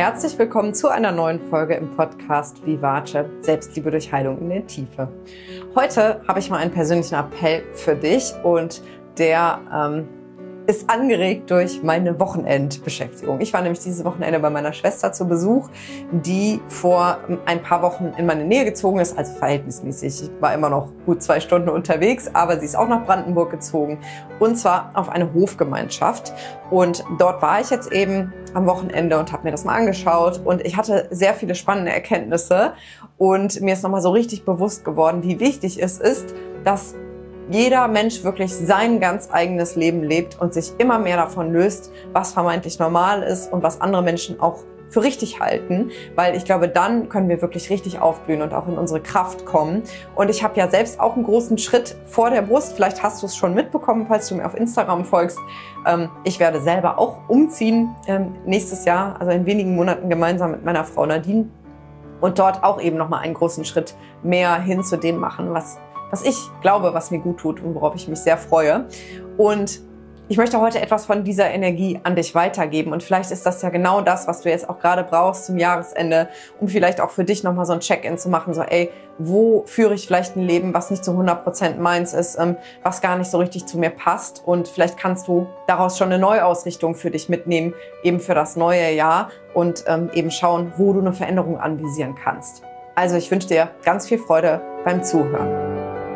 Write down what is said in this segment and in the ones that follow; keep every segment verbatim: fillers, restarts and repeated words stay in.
Herzlich willkommen zu einer neuen Folge im Podcast Vivace, Selbstliebe durch Heilung in der Tiefe. Heute habe ich mal einen persönlichen Appell für dich und der ähm, ist angeregt durch meine Wochenendbeschäftigung. Ich war nämlich dieses Wochenende bei meiner Schwester zu Besuch, die vor ein paar Wochen in meine Nähe gezogen ist, also verhältnismäßig. Ich war immer noch gut zwei Stunden unterwegs, aber sie ist auch nach Brandenburg gezogen und zwar auf eine Hofgemeinschaft. Und dort war ich jetzt eben am Wochenende und habe mir das mal angeschaut und ich hatte sehr viele spannende Erkenntnisse und mir ist nochmal so richtig bewusst geworden, wie wichtig es ist, dass jeder Mensch wirklich sein ganz eigenes Leben lebt und sich immer mehr davon löst, was vermeintlich normal ist und was andere Menschen auch für richtig halten, weil ich glaube, dann können wir wirklich richtig aufblühen und auch in unsere Kraft kommen. Und ich habe ja selbst auch einen großen Schritt vor der Brust. Vielleicht hast du es schon mitbekommen, falls du mir auf Instagram folgst. Ich werde selber auch umziehen nächstes Jahr, also in wenigen Monaten gemeinsam mit meiner Frau Nadine und dort auch eben nochmal einen großen Schritt mehr hin zu dem machen, was was ich glaube, was mir gut tut und worauf ich mich sehr freue. Und ich möchte heute etwas von dieser Energie an dich weitergeben. Und vielleicht ist das ja genau das, was du jetzt auch gerade brauchst zum Jahresende, um vielleicht auch für dich nochmal so ein Check-in zu machen. So, ey, wo führe ich vielleicht ein Leben, was nicht zu hundert Prozent meins ist, was gar nicht so richtig zu mir passt. Und vielleicht kannst du daraus schon eine Neuausrichtung für dich mitnehmen, eben für das neue Jahr und eben schauen, wo du eine Veränderung anvisieren kannst. Also ich wünsche dir ganz viel Freude beim Zuhören.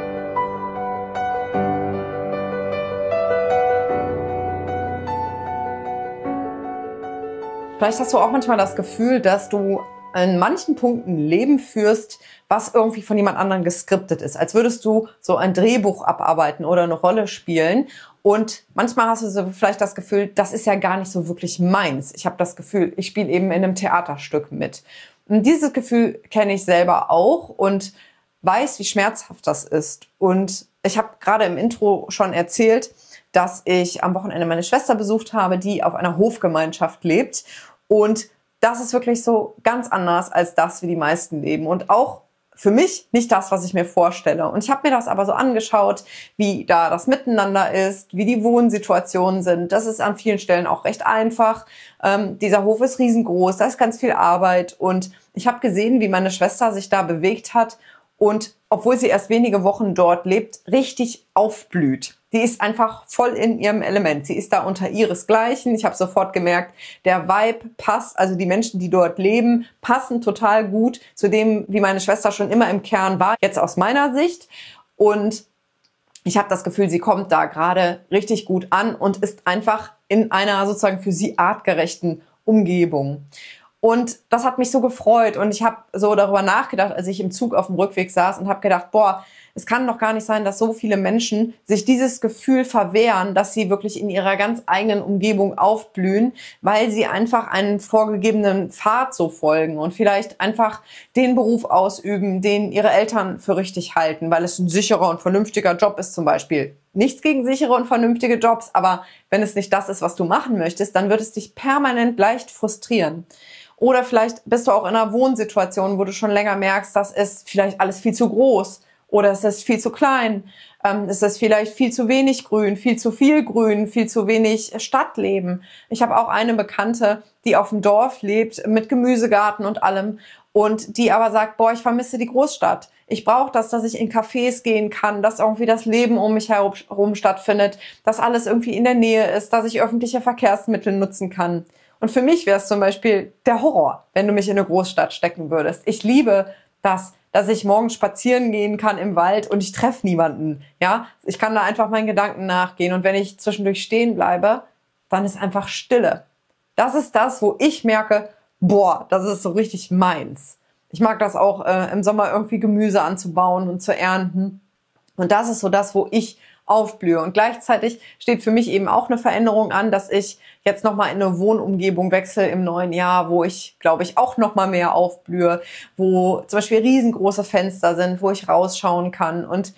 Vielleicht hast du auch manchmal das Gefühl, dass du in manchen Punkten ein Leben führst, was irgendwie von jemand anderem geskriptet ist. Als würdest du so ein Drehbuch abarbeiten oder eine Rolle spielen. Und manchmal hast du so vielleicht das Gefühl, das ist ja gar nicht so wirklich meins. Ich habe das Gefühl, ich spiele eben in einem Theaterstück mit. Und dieses Gefühl kenne ich selber auch und weiß, wie schmerzhaft das ist. Und ich habe gerade im Intro schon erzählt, dass ich am Wochenende meine Schwester besucht habe, die auf einer Hofgemeinschaft lebt. Und das ist wirklich so ganz anders als das, wie die meisten leben. Und auch für mich nicht das, was ich mir vorstelle. Und ich habe mir das aber so angeschaut, wie da das Miteinander ist, wie die Wohnsituationen sind. Das ist an vielen Stellen auch recht einfach. Ähm, dieser Hof ist riesengroß, da ist ganz viel Arbeit. Und ich habe gesehen, wie meine Schwester sich da bewegt hat und obwohl sie erst wenige Wochen dort lebt, richtig aufblüht. Die ist einfach voll in ihrem Element. Sie ist da unter ihresgleichen. Ich habe sofort gemerkt, der Vibe passt, also die Menschen, die dort leben, passen total gut zu dem, wie meine Schwester schon immer im Kern war, jetzt aus meiner Sicht. Und ich habe das Gefühl, sie kommt da gerade richtig gut an und ist einfach in einer sozusagen für sie artgerechten Umgebung. Und das hat mich so gefreut und ich habe so darüber nachgedacht, als ich im Zug auf dem Rückweg saß und habe gedacht, boah, es kann doch gar nicht sein, dass so viele Menschen sich dieses Gefühl verwehren, dass sie wirklich in ihrer ganz eigenen Umgebung aufblühen, weil sie einfach einen vorgegebenen Pfad so folgen und vielleicht einfach den Beruf ausüben, den ihre Eltern für richtig halten, weil es ein sicherer und vernünftiger Job ist zum Beispiel. Nichts gegen sichere und vernünftige Jobs, aber wenn es nicht das ist, was du machen möchtest, dann wird es dich permanent leicht frustrieren. Oder vielleicht bist du auch in einer Wohnsituation, wo du schon länger merkst, das ist vielleicht alles viel zu groß oder es ist viel zu klein, ähm, es ist vielleicht viel zu wenig Grün, viel zu viel Grün, viel zu wenig Stadtleben. Ich habe auch eine Bekannte, die auf dem Dorf lebt mit Gemüsegarten und allem und die aber sagt, boah, ich vermisse die Großstadt. Ich brauche das, dass ich in Cafés gehen kann, dass irgendwie das Leben um mich herum stattfindet, dass alles irgendwie in der Nähe ist, dass ich öffentliche Verkehrsmittel nutzen kann. Und für mich wäre es zum Beispiel der Horror, wenn du mich in eine Großstadt stecken würdest. Ich liebe das, dass ich morgens spazieren gehen kann im Wald und ich treffe niemanden. Ja, ich kann da einfach meinen Gedanken nachgehen. Und wenn ich zwischendurch stehen bleibe, dann ist einfach Stille. Das ist das, wo ich merke, boah, das ist so richtig meins. Ich mag das auch, äh, im Sommer irgendwie Gemüse anzubauen und zu ernten. Und das ist so das, wo ich aufblühe. Und gleichzeitig steht für mich eben auch eine Veränderung an, dass ich jetzt nochmal in eine Wohnumgebung wechsle im neuen Jahr, wo ich, glaube ich, auch nochmal mehr aufblühe, wo zum Beispiel riesengroße Fenster sind, wo ich rausschauen kann. Und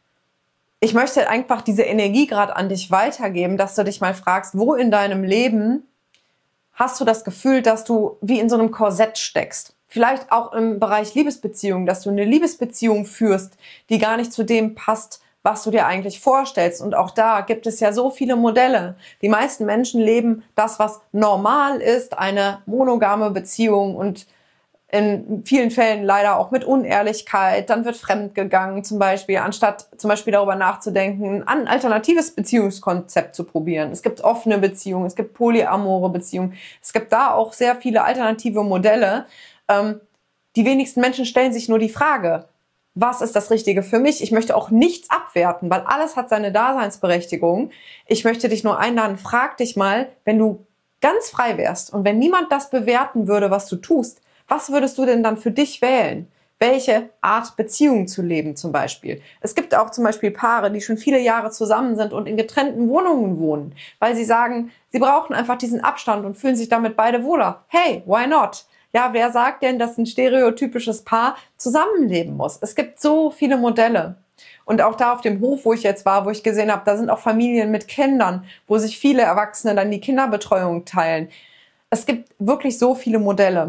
ich möchte einfach diese Energie gerade an dich weitergeben, dass du dich mal fragst, wo in deinem Leben hast du das Gefühl, dass du wie in so einem Korsett steckst? Vielleicht auch im Bereich Liebesbeziehungen, dass du eine Liebesbeziehung führst, die gar nicht zu dem passt, was du dir eigentlich vorstellst. Und auch da gibt es ja so viele Modelle. Die meisten Menschen leben das, was normal ist, eine monogame Beziehung und in vielen Fällen leider auch mit Unehrlichkeit. Dann wird fremdgegangen zum Beispiel, anstatt zum Beispiel darüber nachzudenken, ein alternatives Beziehungskonzept zu probieren. Es gibt offene Beziehungen, es gibt polyamore Beziehungen. Es gibt da auch sehr viele alternative Modelle. Ähm, die wenigsten Menschen stellen sich nur die Frage, was ist das Richtige für mich? Ich möchte auch nichts abwerten, weil alles hat seine Daseinsberechtigung. Ich möchte dich nur einladen, frag dich mal, wenn du ganz frei wärst und wenn niemand das bewerten würde, was du tust, was würdest du denn dann für dich wählen? Welche Art Beziehung zu leben zum Beispiel? Es gibt auch zum Beispiel Paare, die schon viele Jahre zusammen sind und in getrennten Wohnungen wohnen, weil sie sagen, sie brauchen einfach diesen Abstand und fühlen sich damit beide wohler. Hey, why not? Ja, wer sagt denn, dass ein stereotypisches Paar zusammenleben muss? Es gibt so viele Modelle. Und auch da auf dem Hof, wo ich jetzt war, wo ich gesehen habe, da sind auch Familien mit Kindern, wo sich viele Erwachsene dann die Kinderbetreuung teilen. Es gibt wirklich so viele Modelle.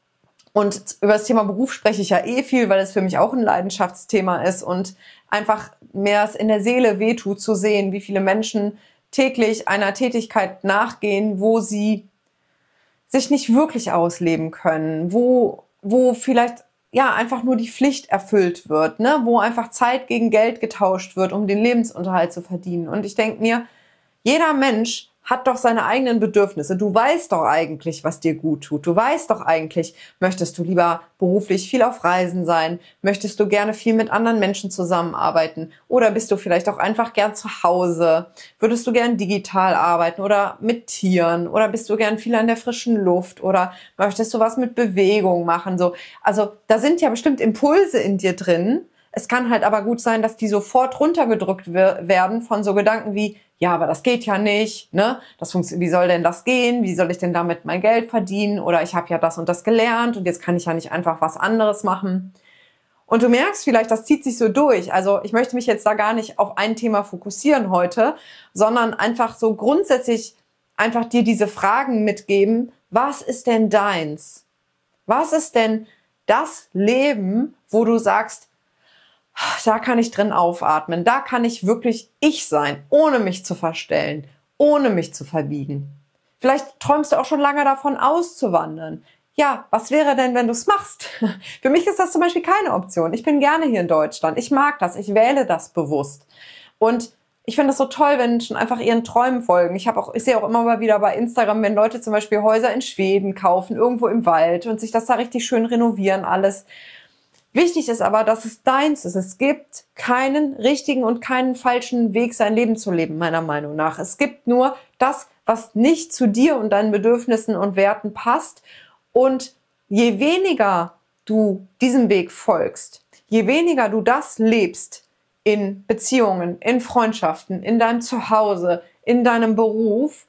Und über das Thema Beruf spreche ich ja eh viel, weil es für mich auch ein Leidenschaftsthema ist und einfach mir es in der Seele wehtut zu sehen, wie viele Menschen täglich einer Tätigkeit nachgehen, wo sie sich nicht wirklich ausleben können, wo, wo vielleicht ja einfach nur die Pflicht erfüllt wird, ne, wo einfach Zeit gegen Geld getauscht wird, um den Lebensunterhalt zu verdienen. Und ich denke mir, jeder Mensch hat doch seine eigenen Bedürfnisse. Du weißt doch eigentlich, was dir gut tut. Du weißt doch eigentlich, möchtest du lieber beruflich viel auf Reisen sein? Möchtest du gerne viel mit anderen Menschen zusammenarbeiten? Oder bist du vielleicht auch einfach gern zu Hause? Würdest du gern digital arbeiten oder mit Tieren? Oder bist du gern viel an der frischen Luft? Oder möchtest du was mit Bewegung machen? So, also da sind ja bestimmt Impulse in dir drin. Es kann halt aber gut sein, dass die sofort runtergedrückt werden von so Gedanken wie, ja, aber das geht ja nicht, ne? Das funktioniert, wie soll denn das gehen? Wie soll ich denn damit mein Geld verdienen? Oder ich habe ja das und das gelernt und jetzt kann ich ja nicht einfach was anderes machen. Und du merkst vielleicht, das zieht sich so durch. Also ich möchte mich jetzt da gar nicht auf ein Thema fokussieren heute, sondern einfach so grundsätzlich einfach dir diese Fragen mitgeben. Was ist denn deins? Was ist denn das Leben, wo du sagst, da kann ich drin aufatmen, da kann ich wirklich ich sein, ohne mich zu verstellen, ohne mich zu verbiegen. Vielleicht träumst du auch schon lange davon, auszuwandern. Ja, was wäre denn, wenn du es machst? Für mich ist das zum Beispiel keine Option. Ich bin gerne hier in Deutschland. Ich mag das. Ich wähle das bewusst. Und ich finde es so toll, wenn Menschen einfach ihren Träumen folgen. Ich habe auch, ich sehe auch immer mal wieder bei Instagram, wenn Leute zum Beispiel Häuser in Schweden kaufen, irgendwo im Wald und sich das da richtig schön renovieren, alles. Wichtig ist aber, dass es deins ist. Es gibt keinen richtigen und keinen falschen Weg, sein Leben zu leben, meiner Meinung nach. Es gibt nur das, was nicht zu dir und deinen Bedürfnissen und Werten passt. Und je weniger du diesem Weg folgst, je weniger du das lebst in Beziehungen, in Freundschaften, in deinem Zuhause, in deinem Beruf,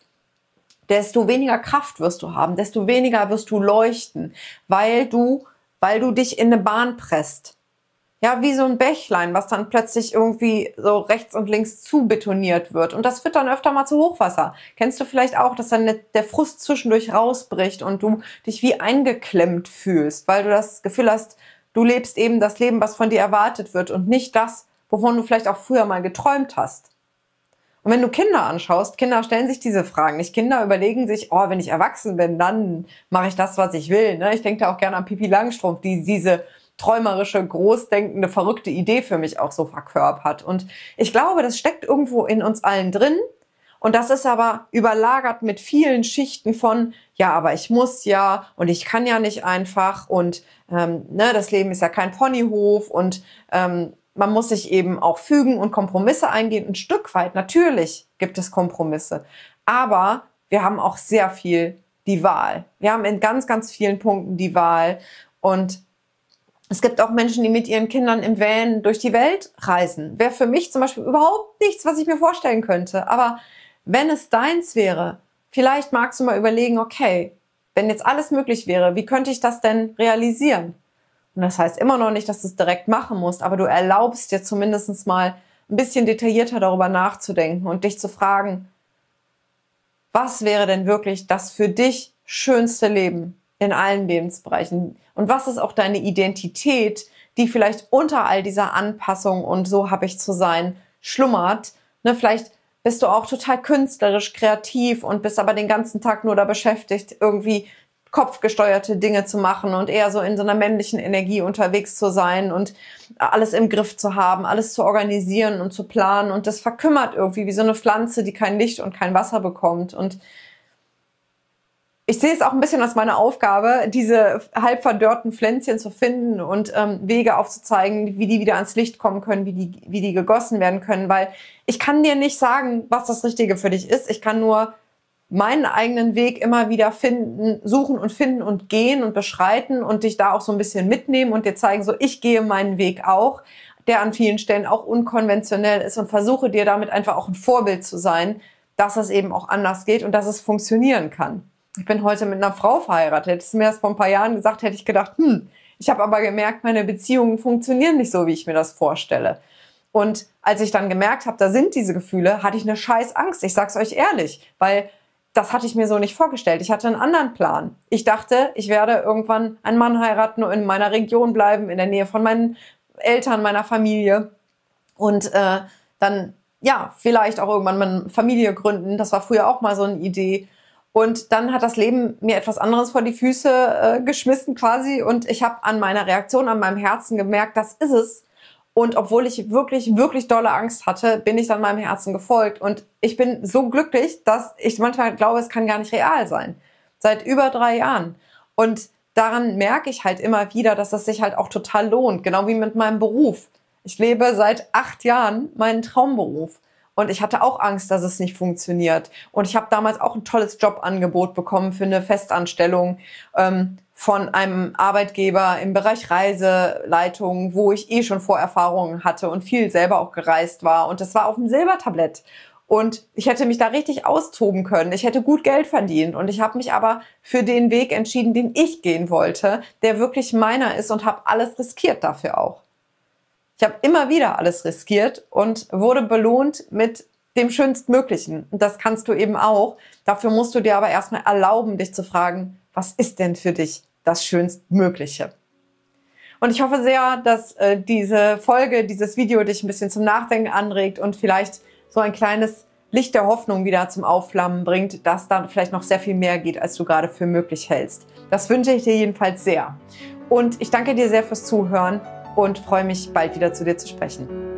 desto weniger Kraft wirst du haben, desto weniger wirst du leuchten, weil du weil du dich in eine Bahn presst. Ja, wie so ein Bächlein, was dann plötzlich irgendwie so rechts und links zu betoniert wird. Und das führt dann öfter mal zu Hochwasser. Kennst du vielleicht auch, dass dann der Frust zwischendurch rausbricht und du dich wie eingeklemmt fühlst, weil du das Gefühl hast, du lebst eben das Leben, was von dir erwartet wird und nicht das, wovon du vielleicht auch früher mal geträumt hast. Und wenn du Kinder anschaust, Kinder stellen sich diese Fragen nicht. Kinder überlegen sich, oh, wenn ich erwachsen bin, dann mache ich das, was ich will. Ne? Ich denke da auch gerne an Pippi Langstrumpf, die diese träumerische, großdenkende, verrückte Idee für mich auch so verkörpert. Und ich glaube, das steckt irgendwo in uns allen drin. Und das ist aber überlagert mit vielen Schichten von, ja, aber ich muss ja und ich kann ja nicht einfach und ähm, ne, das Leben ist ja kein Ponyhof und ähm, man muss sich eben auch fügen und Kompromisse eingehen. Ein Stück weit, natürlich gibt es Kompromisse. Aber wir haben auch sehr viel die Wahl. Wir haben in ganz, ganz vielen Punkten die Wahl. Und es gibt auch Menschen, die mit ihren Kindern im Van durch die Welt reisen. Wäre für mich zum Beispiel überhaupt nichts, was ich mir vorstellen könnte. Aber wenn es deins wäre, vielleicht magst du mal überlegen, okay, wenn jetzt alles möglich wäre, wie könnte ich das denn realisieren? Und das heißt immer noch nicht, dass du es direkt machen musst, aber du erlaubst dir zumindest mal ein bisschen detaillierter darüber nachzudenken und dich zu fragen, was wäre denn wirklich das für dich schönste Leben in allen Lebensbereichen? Und was ist auch deine Identität, die vielleicht unter all dieser Anpassung und so habe ich zu sein schlummert. Ne, vielleicht bist du auch total künstlerisch, kreativ und bist aber den ganzen Tag nur da beschäftigt, irgendwie kopfgesteuerte Dinge zu machen und eher so in so einer männlichen Energie unterwegs zu sein und alles im Griff zu haben, alles zu organisieren und zu planen. Und das verkümmert irgendwie wie so eine Pflanze, die kein Licht und kein Wasser bekommt. Und ich sehe es auch ein bisschen als meine Aufgabe, diese halb verdörrten Pflänzchen zu finden und ähm, Wege aufzuzeigen, wie die wieder ans Licht kommen können, wie die, wie die gegossen werden können. Weil ich kann dir nicht sagen, was das Richtige für dich ist. Ich kann nur meinen eigenen Weg immer wieder finden, suchen und finden und gehen und beschreiten und dich da auch so ein bisschen mitnehmen und dir zeigen, so ich gehe meinen Weg auch, der an vielen Stellen auch unkonventionell ist und versuche dir damit einfach auch ein Vorbild zu sein, dass es eben auch anders geht und dass es funktionieren kann. Ich bin heute mit einer Frau verheiratet. Hättest du mir das vor ein paar Jahren gesagt, hätte ich gedacht, hm, ich habe aber gemerkt, meine Beziehungen funktionieren nicht so, wie ich mir das vorstelle. Und als ich dann gemerkt habe, da sind diese Gefühle, hatte ich eine scheiß Angst. Ich sag's euch ehrlich, weil das hatte ich mir so nicht vorgestellt. Ich hatte einen anderen Plan. Ich dachte, ich werde irgendwann einen Mann heiraten und in meiner Region bleiben, in der Nähe von meinen Eltern, meiner Familie. Und äh, dann, ja, vielleicht auch irgendwann meine Familie gründen. Das war früher auch mal so eine Idee. Und dann hat das Leben mir etwas anderes vor die Füße äh, geschmissen quasi. Und ich habe an meiner Reaktion, an meinem Herzen gemerkt, das ist es. Und obwohl ich wirklich, wirklich dolle Angst hatte, bin ich dann meinem Herzen gefolgt. Und ich bin so glücklich, dass ich manchmal glaube, es kann gar nicht real sein. Seit über drei Jahren. Und daran merke ich halt immer wieder, dass es sich halt auch total lohnt. Genau wie mit meinem Beruf. Ich lebe seit acht Jahren meinen Traumberuf. Und ich hatte auch Angst, dass es nicht funktioniert. Und ich habe damals auch ein tolles Jobangebot bekommen für eine Festanstellung ähm, von einem Arbeitgeber im Bereich Reiseleitung, wo ich eh schon Vorerfahrungen hatte und viel selber auch gereist war. Und das war auf dem Silbertablett. Und ich hätte mich da richtig austoben können. Ich hätte gut Geld verdient. Und ich habe mich aber für den Weg entschieden, den ich gehen wollte, der wirklich meiner ist und habe alles riskiert dafür auch. Ich habe immer wieder alles riskiert und wurde belohnt mit dem Schönstmöglichen. Und das kannst du eben auch. Dafür musst du dir aber erstmal erlauben, dich zu fragen, was ist denn für dich das Schönstmögliche? Und ich hoffe sehr, dass äh, diese Folge, dieses Video dich ein bisschen zum Nachdenken anregt und vielleicht so ein kleines Licht der Hoffnung wieder zum Aufflammen bringt, dass dann vielleicht noch sehr viel mehr geht, als du gerade für möglich hältst. Das wünsche ich dir jedenfalls sehr. Und ich danke dir sehr fürs Zuhören und freue mich, bald wieder zu dir zu sprechen.